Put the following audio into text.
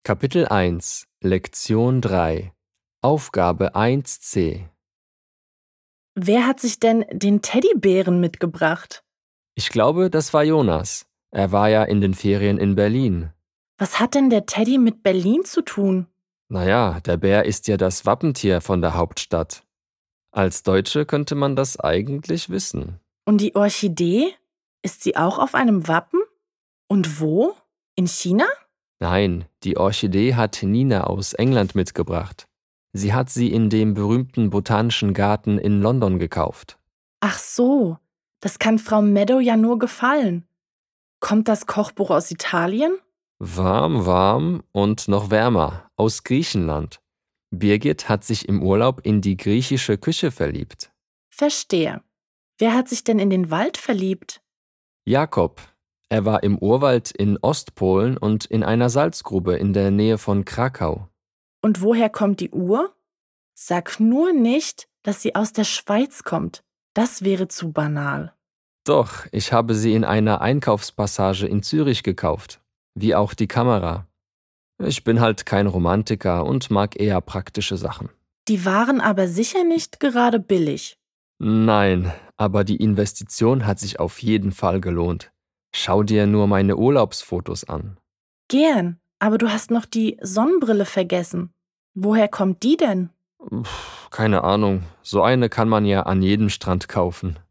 Kapitel 1, Lektion 3, Aufgabe 1c. Wer hat sich denn den Teddybären mitgebracht? Ich glaube, das war Jonas. Er war ja in den Ferien in Berlin. Was hat denn der Teddy mit Berlin zu tun? Naja, der Bär ist ja das Wappentier von der Hauptstadt. Als Deutsche könnte man das eigentlich wissen. Und die Orchidee? Ist sie auch auf einem Wappen? Und wo? In China? Nein, die Orchidee hat Nina aus England mitgebracht. Sie hat sie in dem berühmten botanischen Garten in London gekauft. Ach so, das kann Frau Meadow ja nur gefallen. Kommt das Kochbuch aus Italien? Warm und noch wärmer, aus Griechenland. Birgit hat sich im Urlaub in die griechische Küche verliebt. Verstehe. Wer hat sich denn in den Wald verliebt? Jakob. Er war im Urwald in Ostpolen und in einer Salzgrube in der Nähe von Krakau. Und woher kommt die Uhr? Sag nur nicht, dass sie aus der Schweiz kommt. Das wäre zu banal. Doch, ich habe sie in einer Einkaufspassage in Zürich gekauft. Wie auch die Kamera. Ich bin halt kein Romantiker und mag eher praktische Sachen. Die waren aber sicher nicht gerade billig. Nein, aber die Investition hat sich auf jeden Fall gelohnt. Schau dir nur meine Urlaubsfotos an. Gern, aber du hast noch die Sonnenbrille vergessen. Woher kommt die denn? Keine Ahnung, so eine kann man ja an jedem Strand kaufen.